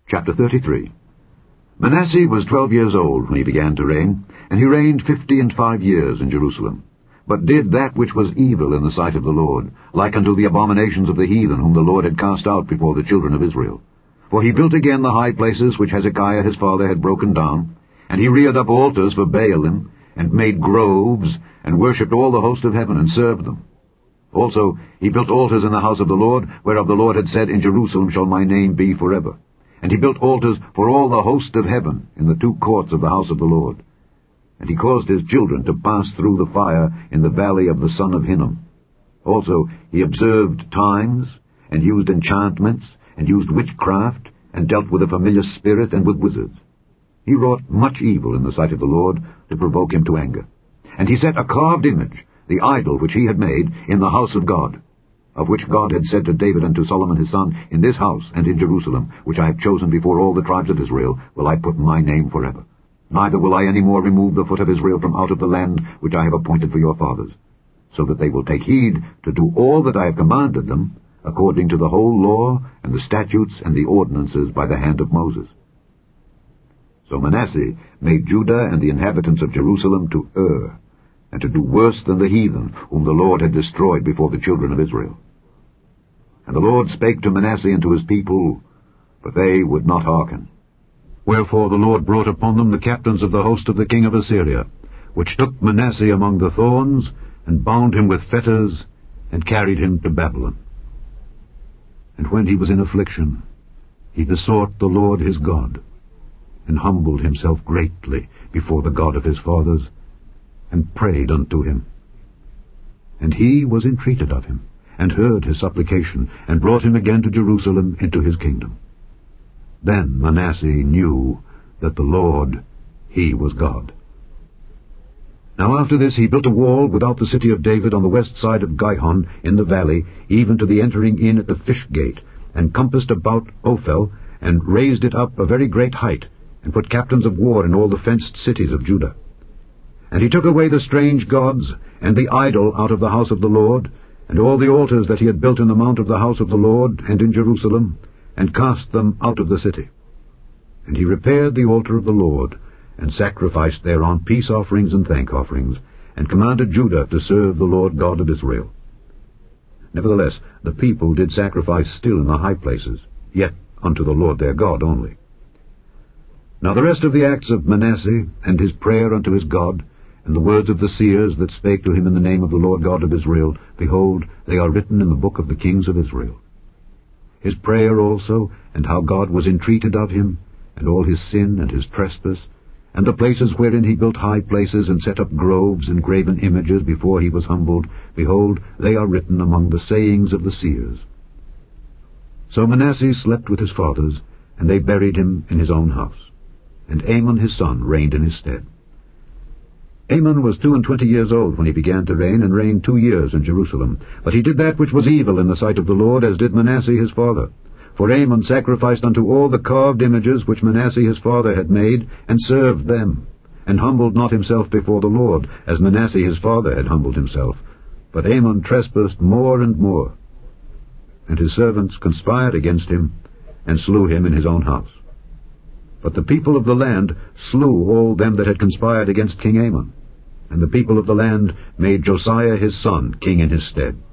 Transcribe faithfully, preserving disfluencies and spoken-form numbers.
Chapter thirty-three. Manasseh was twelve years old when he began to reign, and he reigned fifty and five years in Jerusalem, but did that which was evil in the sight of the Lord, like unto the abominations of the heathen whom the Lord had cast out before the children of Israel. For he built again the high places which Hezekiah his father had broken down, and he reared up altars for Baalim, and made groves, and worshipped all the host of heaven, and served them. Also he built altars in the house of the Lord, whereof the Lord had said, In Jerusalem shall my name be forever. And he built altars for all the host of heaven in the two courts of the house of the Lord. And he caused his children to pass through the fire in the valley of the son of Hinnom. Also he observed times, and used enchantments, and used witchcraft, and dealt with a familiar spirit and with wizards. He wrought much evil in the sight of the Lord, to provoke him to anger. And he set a carved image, the idol which he had made, in the house of God, of which God had said to David and to Solomon his son, In this house and in Jerusalem, which I have chosen before all the tribes of Israel, will I put my name forever. Neither will I any more remove the foot of Israel from out of the land which I have appointed for your fathers, so that they will take heed to do all that I have commanded them, according to the whole law and the statutes and the ordinances by the hand of Moses. So Manasseh made Judah and the inhabitants of Jerusalem to err, and to do worse than the heathen, whom the Lord had destroyed before the children of Israel. And the Lord spake to Manasseh and to his people, but they would not hearken. Wherefore the Lord brought upon them the captains of the host of the king of Assyria, which took Manasseh among the thorns, and bound him with fetters, and carried him to Babylon. And when he was in affliction, he besought the Lord his God, and humbled himself greatly before the God of his fathers, and prayed unto him. And he was entreated of him, and heard his supplication, and brought him again to Jerusalem into his kingdom. Then Manasseh knew that the Lord, he was God. Now after this he built a wall without the city of David on the west side of Gihon in the valley, even to the entering in at the fish gate, and compassed about Ophel, and raised it up a very great height, and put captains of war in all the fenced cities of Judah. And he took away the strange gods, and the idol out of the house of the Lord, and all the altars that he had built in the mount of the house of the Lord, and in Jerusalem, and cast them out of the city. And he repaired the altar of the Lord, and sacrificed thereon peace offerings and thank offerings, and commanded Judah to serve the Lord God of Israel. Nevertheless, the people did sacrifice still in the high places, yet unto the Lord their God only. Now the rest of the acts of Manasseh, and his prayer unto his God, and the words of the seers that spake to him in the name of the Lord God of Israel, behold, they are written in the book of the kings of Israel. His prayer also, and how God was entreated of him, and all his sin and his trespass, and the places wherein he built high places, and set up groves and graven images before he was humbled, behold, they are written among the sayings of the seers. So Manasseh slept with his fathers, and they buried him in his own house. And Amon his son reigned in his stead. Amon was two and twenty years old when he began to reign, and reigned two years in Jerusalem. But he did that which was evil in the sight of the Lord, as did Manasseh his father. For Amon sacrificed unto all the carved images which Manasseh his father had made, and served them, and humbled not himself before the Lord, as Manasseh his father had humbled himself. But Amon trespassed more and more. And his servants conspired against him, and slew him in his own house. But the people of the land slew all them that had conspired against King Amon. And the people of the land made Josiah his son king in his stead.